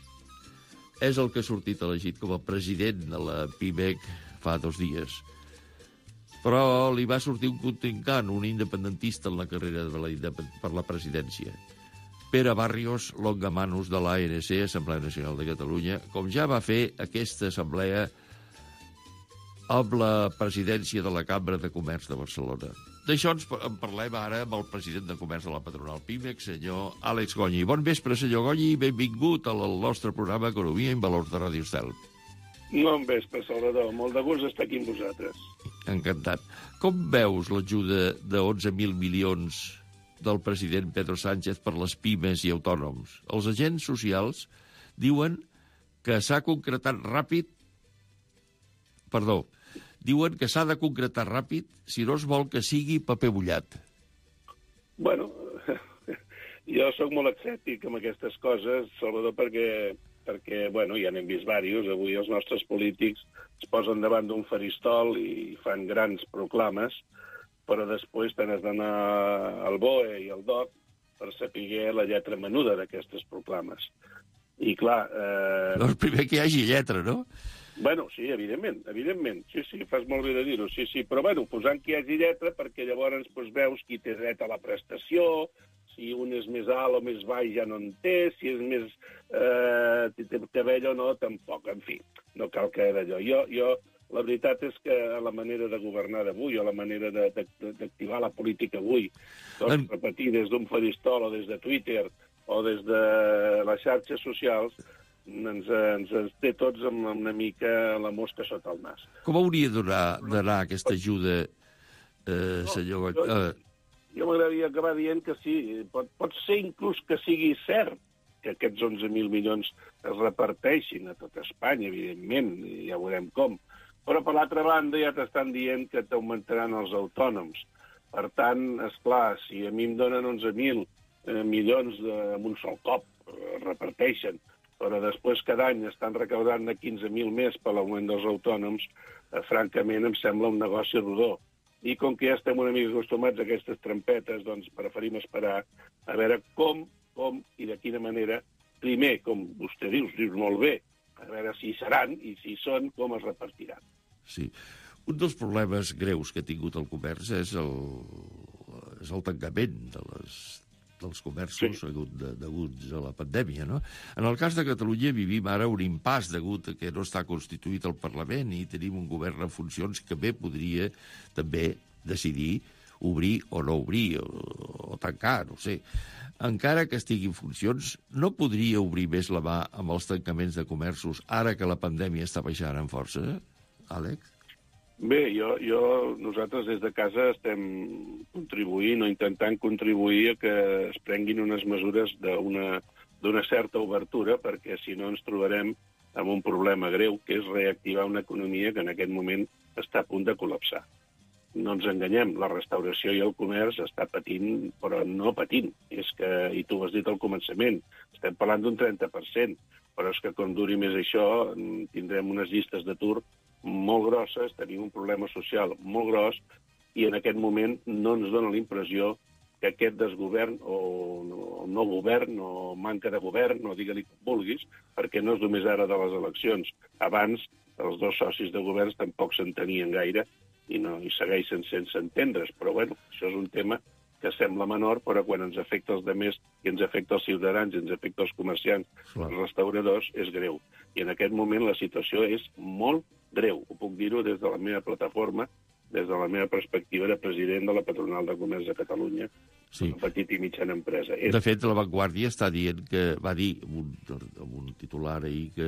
És el que ha sortit elegit com a president de la PIMEC fa 2 dies. Però li va sortir un contrincant, un independentista en la carrera per la presidència. Pere Barrios Longamanus de l'ANC, Assemblea Nacional de Catalunya, com ja va fer aquesta assemblea amb la presidència de la Cambra de Comerç de Barcelona. D'això en parlem ara amb el president de Comerç de la patronal PIMEC, senyor Àlex Gonyi. Bon vespre, senyor Gonyi, i benvingut al nostre programa Economia en Valors de Ràdio Estel. Bon vespre, Salvador. Molt de gust estar aquí amb vosaltres. Encantat. Com veus l'ajuda de 11.000 milions del president Pedro Sánchez per les pimes i autònoms? Els agents socials diuen que s'ha concretat ràpid... Diuen que s'ha de concretar ràpid si no es vol que sigui paper mullat. Bueno, jo sóc molt escèptic amb aquestes coses, Salvador, perquè perquè, bueno, ja n'hem vist diversos. Avui els nostres polítics es posen davant d'un faristol i fan grans proclames, però després te n'has d'anar al BOE i al DOC per saber la lletra menuda d'aquestes proclames. I, clar... Doncs primer que hi hagi lletra, no? Bueno, sí, evidentment. Sí, fas molt bé de dir-ho, sí. Però, bueno, posant que hi hagi lletra, perquè llavors veus qui té dret a la prestació, si un és més alt o més baix ja no en té, si és més té cabell o no, tampoc. En fi, no cal que d'allò. Jo, la veritat és que la manera de governar d'avui o la manera d'activar la política avui, doncs, repetir des d'un faristol o des de Twitter o des de les xarxes socials, ens té tots amb una mica la mosca sota el nas. Com hauria d'anar aquesta ajuda, senyor? Jo m'agradaria acabar dient que sí, pot ser inclús que sigui cert que aquests 11.000 milions es reparteixin a tot Espanya, evidentment, i ja veurem com. Però, per l'altra banda, ja t'estan dient que t'augmentaran els autònoms. Per tant, esclar, si a mi em donen 11.000 milions amb un sol cop, reparteixen, però després cada any estan recaudant 15.000 més per l'augment dels autònoms, francament em sembla un negoci rodó. I com que ja estem una mica acostumats a aquestes trampetes, doncs preferim esperar a veure com i de quina manera, primer, com vostè dius molt bé, a veure si seran i si són, com es repartiran. Sí. Un dels problemes greus que ha tingut el comerç és el tancament dels comerços deguts a la pandèmia, no? En el cas de Catalunya vivim ara un impàs degut a que no està constituït el Parlament i tenim un govern en funcions que bé podria també decidir obrir o no obrir o tancar, no sé. Encara que estigui en funcions, no podria obrir més la mà amb els tancaments de comerços ara que la pandèmia està baixant en força, Àlex? Bé, nosaltres des de casa estem contribuint o intentant contribuir a que es prenguin unes mesures d'una certa obertura, perquè si no ens trobarem amb un problema greu, que és reactivar una economia que en aquest moment està a punt de col·lapsar. No ens enganyem, la restauració i el comerç està patint, però no patint. És que, i tu ho has dit al començament, estem parlant d'un 30%, però és que com duri més això tindrem unes llistes d'atur molt grosses, tenim un problema social molt gros i en aquest moment no ens dona la impressió que aquest desgovern o no govern o manca de govern, o digue-li com vulguis, perquè no és només ara de les eleccions. Abans els dos socis de governs tampoc s'entenien gaire i segueixen sense entendre's, però bueno, això és un tema que sembla menor, però quan ens afecta els altres, i ens afecta els ciutadans, i ens afecta els comerciants, els restauradors, és greu. I en aquest moment la situació és molt greu. Ho puc dir-ho des de la meva plataforma, des de la meva perspectiva de president de la Patronal de Comerç de Catalunya, una petita i mitjana empresa. De fet, La Vanguardia està dient que, va dir amb un titular ahir, que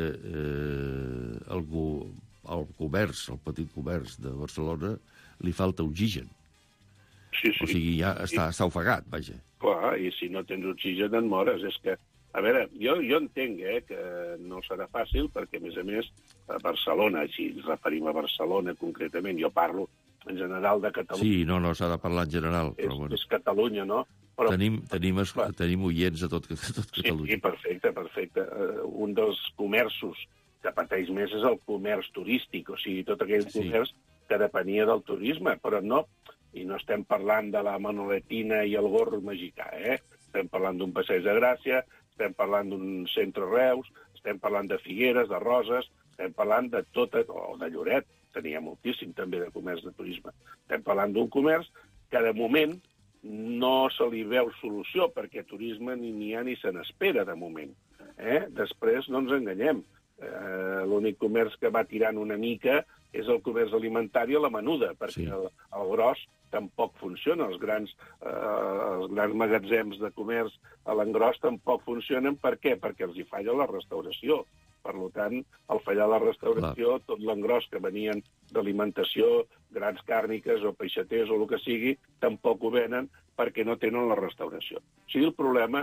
el comerç, el petit comerç de Barcelona, li falta oxigen. Sí. O sigui, ja està ofegat, vaja. Clar, i si no tens oxigen et mores. És que, a veure, jo entenc que no serà fàcil, perquè, a més, a Barcelona, si ens referim a Barcelona concretament, jo parlo en general de Catalunya. Sí, no, s'ha de parlar en general. Però bueno. És Catalunya, no? Però, tenim oients a tot Catalunya. Sí, perfecte. Un dels comerços que pateix més és el comerç turístic, o sigui, tot aquell comerç que depenia del turisme, però no... I no estem parlant de la manoletina i el gorro mexicà, Estem parlant d'un passeig de Gràcia, estem parlant d'un centre Reus, estem parlant de Figueres, de Roses, estem parlant de tot, o de Lloret, tenia moltíssim també de comerç de turisme. Estem parlant d'un comerç que de moment no se li veu solució, perquè turisme ni n'hi ha ni se n'espera de moment. Després no ens enganyem. L'únic comerç que va tirant una mica és el comerç alimentari a la menuda, perquè el gros tampoc funciona. Els grans magatzems de comerç a l'engròs tampoc funcionen. Per què? Perquè els hi falla la restauració. Per tant, al fallar la restauració, tot l'engròs que venien d'alimentació, grans càrniques o peixaters o el que sigui, tampoc ho venen perquè no tenen la restauració. O sigui, el problema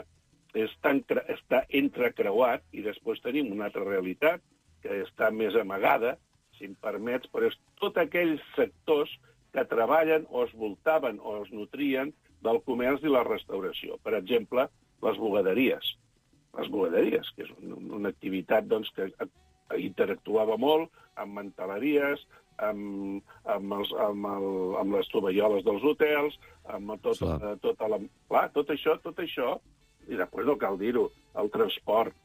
està entrecreuat, i després tenim una altra realitat que està més amagada, si em permets, però és tots aquells sectors que treballen o es voltaven o es nutrien del comerç i la restauració. Per exemple, les bugaderies. les bugaderies, que és una activitat doncs, que interactuava molt amb manteleries, amb les tovalloles dels hotels, amb tot això, i després no cal dir-ho, el transport,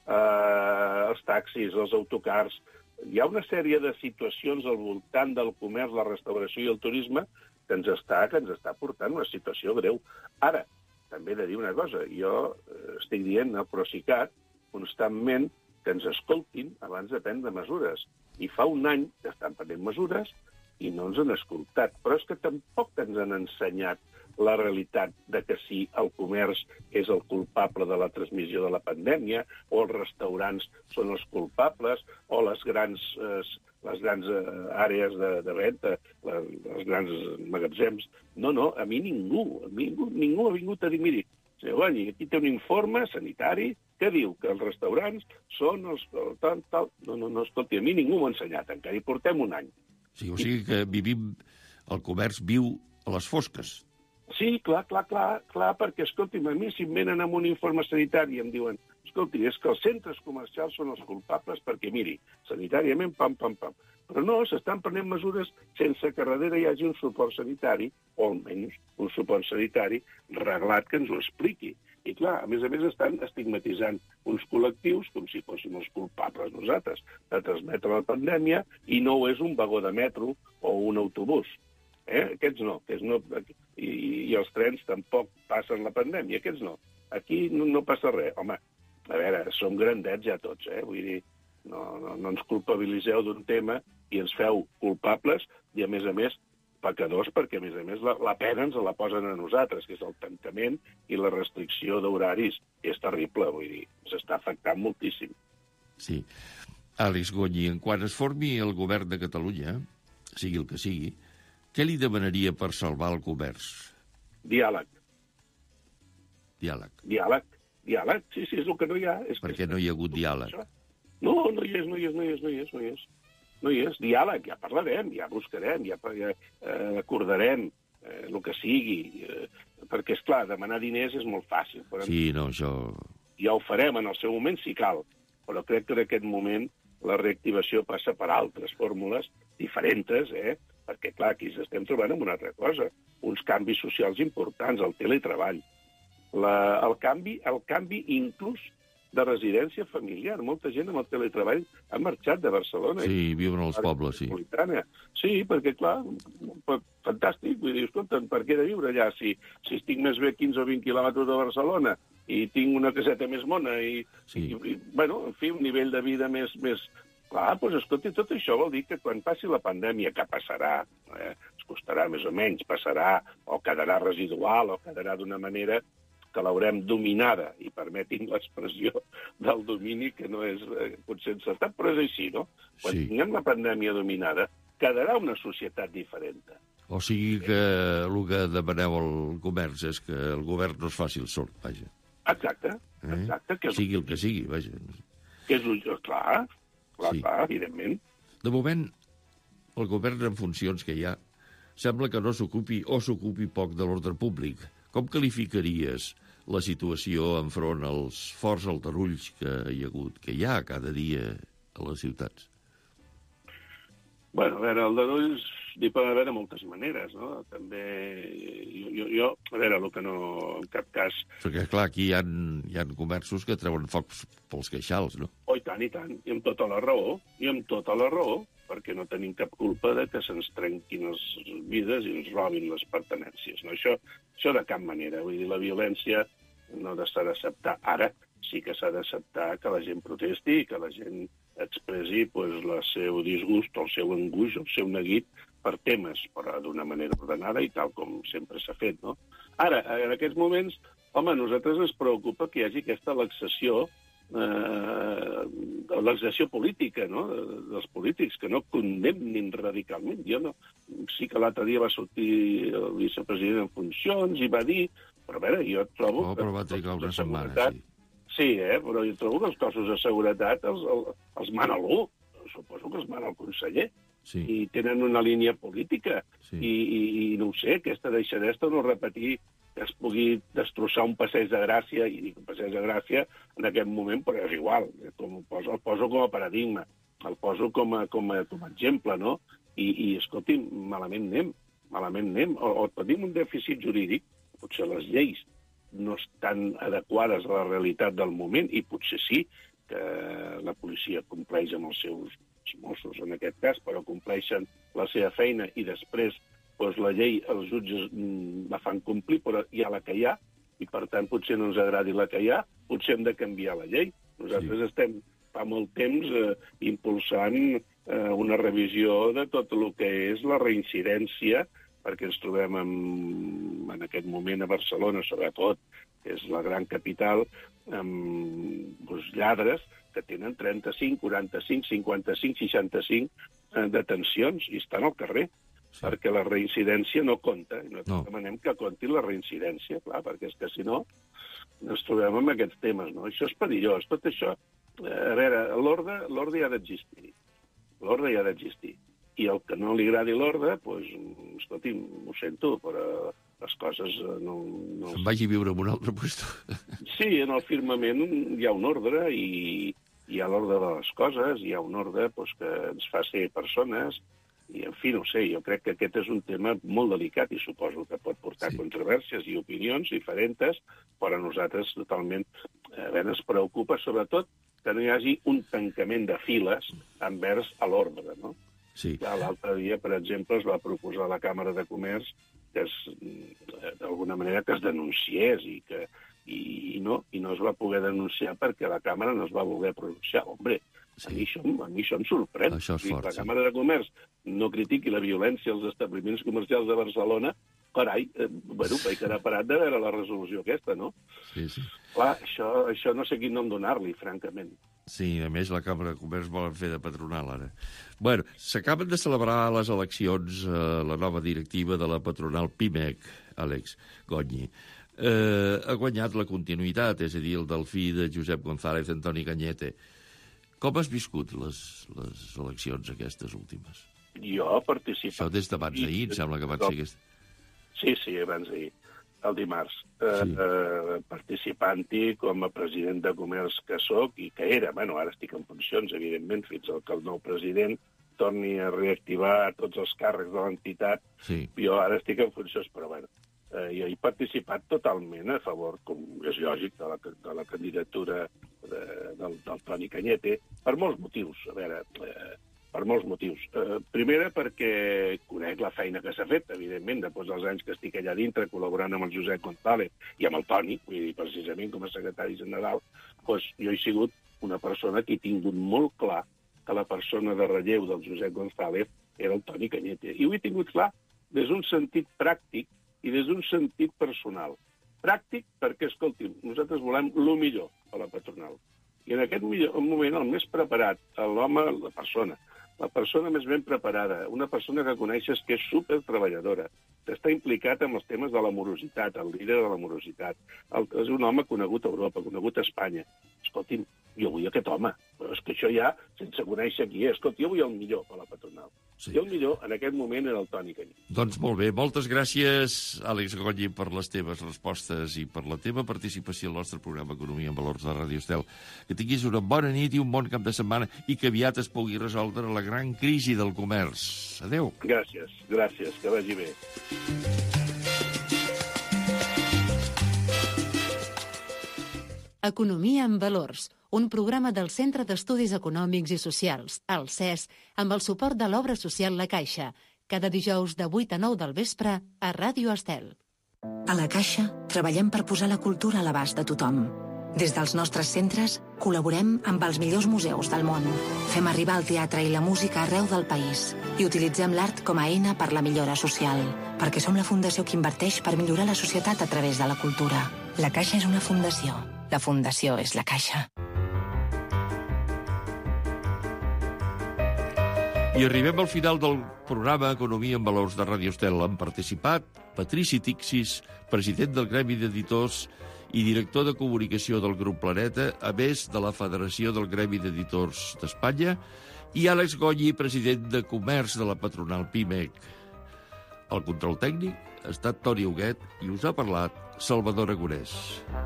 els taxis, els autocars. Hi ha una sèrie de situacions al voltant del comerç, la restauració i el turisme que ens està portant una situació greu. Ara, també he de dir una cosa, jo estic dient al Procicat constantment que ens escoltin abans de prendre mesures. I fa un any que estan prenent mesures i no ens han escoltat. Però és que tampoc ens han ensenyat la realitat de que si el comerç és el culpable de la transmissió de la pandèmia, o els restaurants són els culpables, o les grans àrees de venda, els grans magatzems. No, a mi ningú ha vingut a dir, miri, senyor Guanyi, aquí té un informe sanitari que diu que els restaurants són els tal. No, escolti, a mi ningú m'ha ensenyat, encara hi portem un any. Sí, o sigui que el comerç viu a les fosques. Sí, clar, perquè, escolti'm, a mi si em venen amb un informe sanitari i em diuen, escolti, és que els centres comercials són els culpables perquè, miri, sanitàriament, pam. Però no, s'estan prenent mesures sense que darrere hi hagi un suport sanitari, o almenys un suport sanitari reglat que ens ho expliqui. I clar, a més estan estigmatitzant uns col·lectius com si fóssim els culpables nosaltres de transmetre la pandèmia i no és un vagó de metro o un autobús. Aquests no. I els trens tampoc passen la pandèmia, aquests no. Aquí no passa res. Home, a veure, som grandets ja tots, vull dir, no ens culpabilitzeu d'un tema i ens feu culpables i, a més, pecadors, perquè, a més, la pena ens la posen a nosaltres, que és el tancament i la restricció d'horaris. És terrible, vull dir, s'està afectant moltíssim. Sí. Àlex Guanyi, en quan es formi el govern de Catalunya, sigui el que sigui, què li demanaria per salvar el comerç? Diàleg. Diàleg, sí, és el que no hi ha. Per què no hi ha hagut diàleg? No hi és. Diàleg, ja parlarem, ja buscarem, ja acordarem el que sigui. Perquè, esclar, demanar diners és molt fàcil. Sí, no, això... Ja ho farem en el seu moment, si cal. Però crec que en aquest moment la reactivació passa per altres fórmules diferents, perquè, clar, aquí estem trobant amb una altra cosa. Uns canvis socials importants, el teletreball. El canvi inclús de residència familiar. Molta gent amb el teletreball ha marxat de Barcelona. Sí, viuen als pobles, sí. Sí, perquè, clar, fantàstic. Vull dir, escolta, per què he de viure allà? Si estic més bé 15 o 20 quilòmetres de Barcelona i tinc una caseta més mona bueno, en fi, un nivell de vida més... Clar, doncs, escolti, tot això vol dir que quan passi la pandèmia, que passarà, es costarà més o menys, passarà, o quedarà residual, o quedarà d'una manera que l'haurem dominada, i permetin l'expressió del domini, que no és potser encertat, però és així, no? Quan tinguem la pandèmia dominada, quedarà una societat diferent. O sigui que el que demaneu al comerç és que el govern no es faci el sord, vaja. Exacte. Sigui el que sigui, vaja. Que és clar, evidentment. De moment, el govern en funcions que hi ha sembla que no s'ocupi o s'ocupi poc de l'ordre públic. Com qualificaries la situació enfront als forts aldarulls que hi ha cada dia a les ciutats? Bueno, a veure, aldarulls n'hi poden haver de moltes maneres, no? També, jo, a veure, el que no, en cap cas... Perquè, clar, aquí hi ha comerços que treuen focs pels queixals, no? Oh, i tant, i amb tota la raó, perquè no tenim cap culpa de que se'ns trenquin les vides i ens robin les pertenències. No? Això de cap manera. Vull dir, la violència no s'ha d'acceptar. Ara sí que s'ha d'acceptar que la gent protesti i que la gent expressi el seu disgust, el seu angoix, el seu neguit per temes, però d'una manera ordenada i tal com sempre s'ha fet. No? Ara, en aquests moments, home, a nosaltres ens preocupa que hi hagi aquesta laxació política, no? Dels polítics, que no condemnin radicalment. Sí que l'altre dia va sortir el vicepresident en funcions i va dir, però a veure, jo trobo... però va trigar una setmana, sí. Sí, però jo trobo que els cossos de seguretat els mana algú. Suposo que els mana el conseller. Sí. I tenen una línia política. Sí. I no ho sé, aquesta deixadesta no repetir que es pugui destrossar un passeig de Gràcia, i dic un passeig de Gràcia en aquest moment, però és igual, el poso com a paradigma, el poso com a exemple, no? I escolti, malament anem, o tenim un dèficit jurídic, potser les lleis no estan adequades a la realitat del moment, i potser sí que la policia compleix amb els seus Mossos, en aquest cas, però compleixen la seva feina i després doncs, la llei, els jutges la fan complir, però hi ha la que hi ha, i per tant potser no ens agradi la que hi ha, potser hem de canviar la llei. Nosaltres estem fa molt temps impulsant una revisió de tot el que és la reincidència, perquè ens trobem en aquest moment a Barcelona, sobretot, que és la gran capital, amb lladres que tenen 35, 45, 55, 65 detencions i estan al carrer, perquè la reincidència no compta. I nosaltres demanem que compti la reincidència, clar, perquè és que si no ens trobem amb aquests temes, no? Això és perillós, tot això. A veure, l'ordre ha d'existir. L'ordre hi ha d'existir. I el que no li agradi l'ordre, doncs, escolti, ho sento, però les coses no... Se'n vagi a viure en un altre lloc. Sí, en el firmament hi ha un ordre i hi ha l'ordre de les coses, hi ha un ordre que ens fa ser persones, i, en fi, no sé, jo crec que aquest és un tema molt delicat i suposo que pot portar controvèrsies i opinions diferents, però a nosaltres totalment ens preocupa, sobretot, que no hi hagi un tancament de files envers a l'ordre, no? Sí. L'altre dia, per exemple, es va proposar a la Càmera de Comerç que d'alguna manera que es denunciés i no es va poder denunciar perquè la Càmera no es va voler pronunciar. Hombre, a mi això em sorprèn. Això és fort, la Càmera de Comerç no critiqui la violència als establiments comercials de Barcelona, carai, vaig quedar parat de veure la resolució aquesta, no? Sí. Clar, això no sé quin nom donar-li, francament. Sí, a més, la Càmera de Comerç volen fer de patronal, ara. Bueno, s'acaben de celebrar les eleccions la nova directiva de la patronal PIMEC, Àlex Gonyi. Ha guanyat la continuïtat, és a dir, el delfí de Josep González, Antoni Cañete. Com has viscut les eleccions aquestes últimes? Jo he participat... Això des d'abans d'ahir, em sembla que van ser aquestes... Sí, abans d'ahir, el dimarts. Participant-hi com a president de Comerç que soc i que era. Bueno, ara estic en funcions, evidentment, fins que el nou president torni a reactivar tots els càrrecs de l'entitat. Sí. Jo ara estic en funcions, però bueno, jo he participat totalment a favor, com és lògic, de la candidatura del Toni Cañete, per molts motius. A veure, per molts motius. Primera, perquè conec la feina que s'ha fet, evidentment, després dels anys que estic allà dintre, col·laborant amb el Josep González i amb el Toni, vull dir, precisament com a secretari general, doncs jo he sigut una persona que he tingut molt clar que la persona de relleu del Josep González era el Toni Cañete. I ho he tingut clar des d'un sentit pràctic i des d'un sentit personal. Pràctic perquè, escolti'm, nosaltres volem el millor a la patronal. I en aquest moment el més preparat, l'home, la persona més ben preparada, una persona que coneixes que és supertreballadora, que està implicat en els temes de la morositat, el líder de la morositat. És un home conegut a Europa, conegut a Espanya. Escolti'm, jo vull aquest home, però és que això ja, sense conèixer qui és. Escolta, jo vull el millor per la patronal. Sí. I el millor, en aquest moment, era el Toni Cañete. Doncs molt bé. Moltes gràcies, Àlex Gonyi, per les teves respostes i per la teva participació al nostre programa Economia en Valors de Radio Estel. Que tinguis una bona nit i un bon cap de setmana i que aviat es pugui resoldre la gran crisi del comerç. Adéu. Gràcies, que vagi bé. Economia en Valors, un programa del Centre d'Estudis Econòmics i Socials, el CES, amb el suport de l'Obra Social La Caixa, cada dijous de 8 a 9 del vespre a Ràdio Estel. A La Caixa treballem per posar la cultura a l'abast de tothom. Des dels nostres centres col·laborem amb els millors museus del món. Fem arribar el teatre i la música arreu del país i utilitzem l'art com a eina per la millora social, perquè som la fundació que inverteix per millorar la societat a través de la cultura. La Caixa és una fundació. La fundació és La Caixa. I arribem al final del programa Economia en Valors de Radio Estel. Han participat Patrici Tixis, president del Gremi d'Editors i director de comunicació del Grup Planeta, a més de la Federació del Gremi d'Editors d'Espanya, i Àlex Gonyi, president de Comerç de la patronal PIMEC. El control tècnic ha estat Toni Huguet i us ha parlat Salvador Aragonès.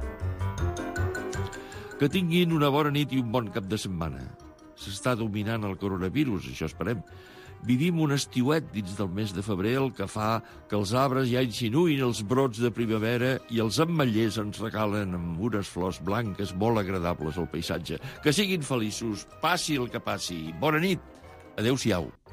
Que tinguin una bona nit i un bon cap de setmana. S'està dominant el coronavirus, això esperem. Vivim un estiuet dins del mes de febrer, el que fa que els arbres ja insinuïn els brots de primavera i els ametllers ens regalen amb unes flors blanques molt agradables al paisatge. Que siguin feliços, passi el que passi. Bona nit. Adéu-siau.